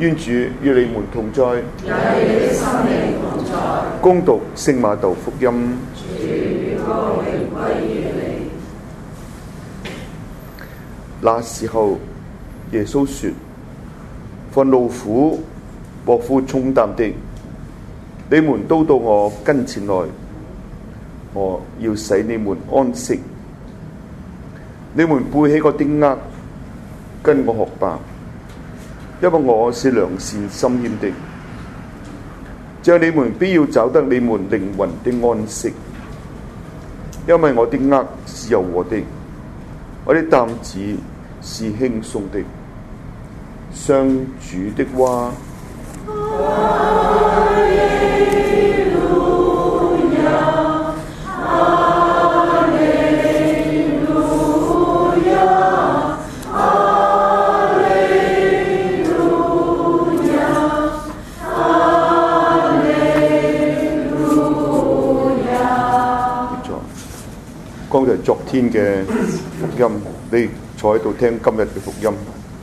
願主與你們同在， 也與你的心靈同在。 恭讀聖馬竇福音。 主，光榮歸於你。 那時候，耶穌說：凡勞苦和負重擔的，你們都到我跟前來，我要使你們安息。你們背起我的軛，跟我學吧，因為我是良善心謙的，這樣你們必要找得你們靈魂的安息。因為我的軛是柔和的，我的擔子是輕鬆的。上主的話。剛才昨天嘅福音，你坐喺度聽今日嘅福音。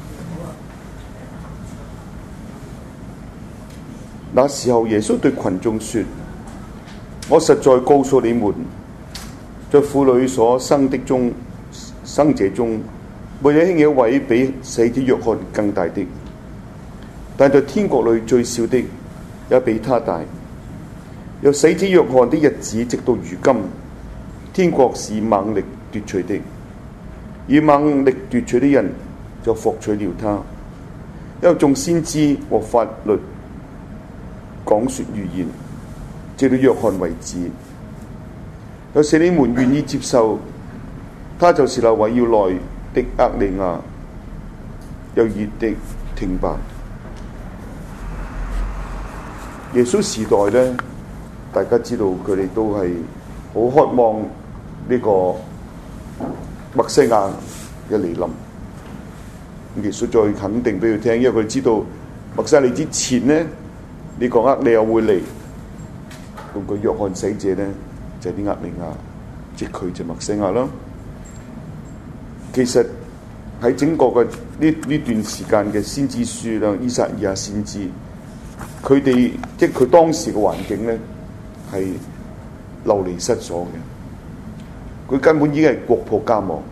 那時候耶穌對群眾說：我實在告訴你們，在婦女所生者中，沒有興起一位比洗者若翰更大的，但在天國裏最小的也比他大。由洗者若翰的日子直到如今，天國是猛力奪取的，以猛力奪取的人就獲取了他。因為眾先知和法律講說預言，直到若翰為止。有時你們願意接受，他就是那位要來的厄利亞，有熱的聽吧。耶穌時代呢，大家知道佢哋都係好渴望呢個默西亞嘅來臨。耶穌再肯定俾佢聽，因為佢知道默西亞嚟之前呢，呢個厄利亞會嚟，咁個約翰洗者呢就係啲厄利亞，即佢就默西亞啦。其實喺整個嘅呢段時間嘅先知書啦，依撒意亞先知，佢哋即係佢當時嘅環境呢係流離失所嘅，佢根本已經係國破家亡，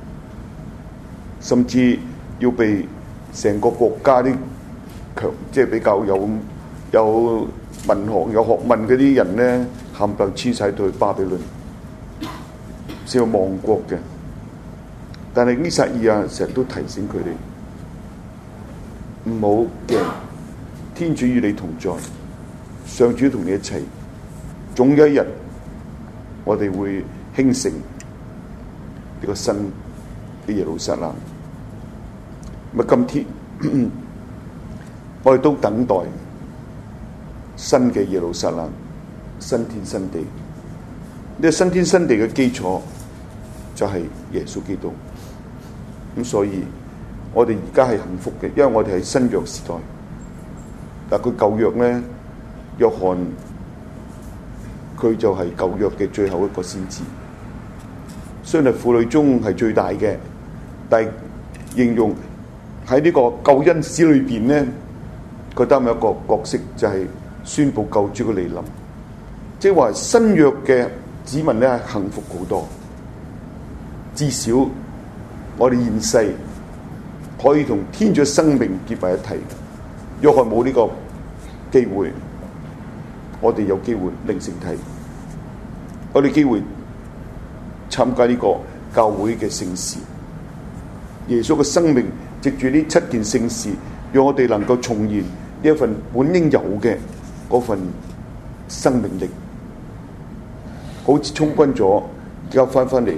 甚至要被成個國家啲強，即係比較有文學有學問嗰啲人咧，冚唪唥遷晒到去巴比倫，先要亡國嘅。但係依撒意亞成日都提醒佢哋唔好驚，天主與你同在，上主同你一齊，總有一日我哋會興盛呢個新嘅耶路撒冷。咁啊，今天我哋都等待新嘅耶路撒冷，新天新地。呢個新天新地嘅基礎就係耶穌基督。咁所以我哋而家係幸福嘅，因為我哋係新約時代。但佢舊約咧，約翰佢就係舊約嘅最後一個先知，雖然係婦女中係最大嘅，但係形容喺呢個救恩史裏邊咧，佢擔任一個角色，就係宣布救主嘅來臨。即係話新約嘅子民咧係幸福好多，至少我哋現世可以同天主嘅生命結為一體。約翰冇呢個機會，我哋有機會領聖體，我哋機會參加呢個教會嘅聖事。耶穌嘅生命藉住呢7件聖事，讓我哋能夠重現呢一份本應有嘅嗰份生命力，好似充軍咗，而家翻嚟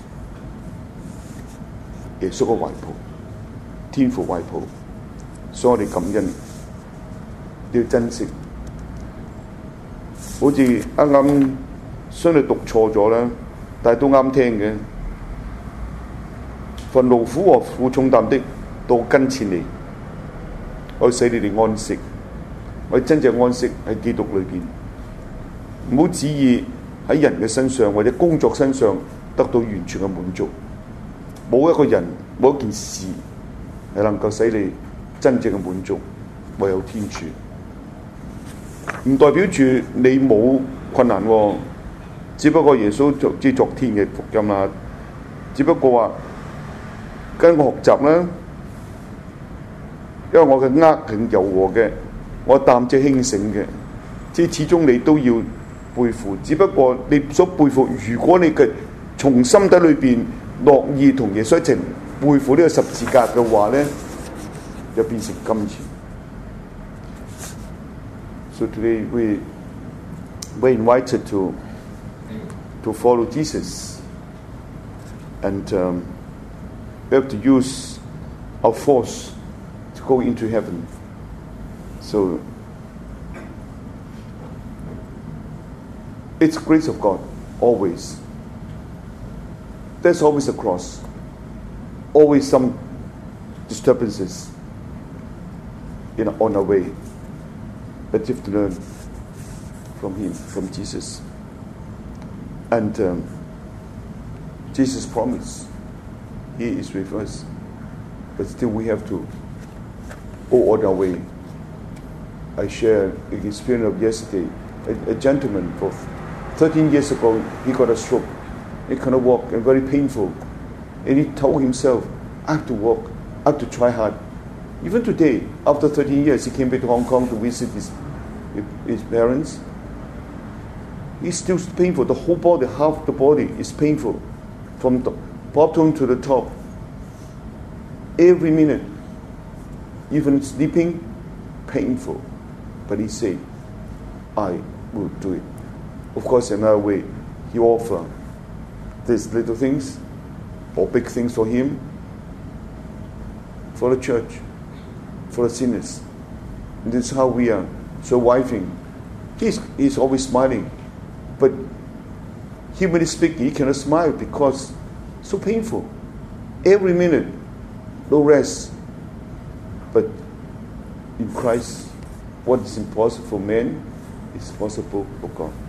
耶穌嘅懷抱，天父懷抱，所以我哋感恩，要珍惜。好似啱啱相對讀錯咗啦，但係都啱聽嘅。凡勞苦和負重擔的，到跟前嚟，我使你哋安息。我真正安息喺基督裏邊，唔好旨意喺人嘅身上或者工作身上得到完全嘅滿足。冇一個人，冇一件事係能夠使你真正嘅滿足。 唯有天主。唔代表住你冇困難喎，只不過耶穌即係昨天嘅福音啦。只不過話跟我學習啦，因為我嘅軛係柔和嘅，我擔子輕省嘅，即係始終你都要背負。只不過你所背負，如果你嘅從心底裏邊樂意同耶穌一齊背負呢個十字架嘅話咧，就變成金錢。So today we're invited to follow Jesus, and we have to use our force to go into heaven. So it's grace of God, always. There's always a cross, always some disturbances on our way. But you have to learn from Him, from Jesus. And Jesus promised He is with us. But still we have to go on our way. I shared the experience of yesterday. A gentleman, for 13 years ago, he got a stroke. He cannot walk, and very painful. And he told himself, I have to walk, I have to try hard. Even today, after 13 years, he came back to Hong Kong to visit his parents. It's still painful. The whole body, half the body is painful. From the bottom to the top. Every minute. Even sleeping, painful. But he said, I will do it. Of course, another way, he offered these little things or big things for him, for the church, for the sinners. And this is how we are surviving. He's always smiling. But humanly speaking, he cannot smile because it's so painful. Every minute, no rest. But in Christ, what is impossible for man is possible for God.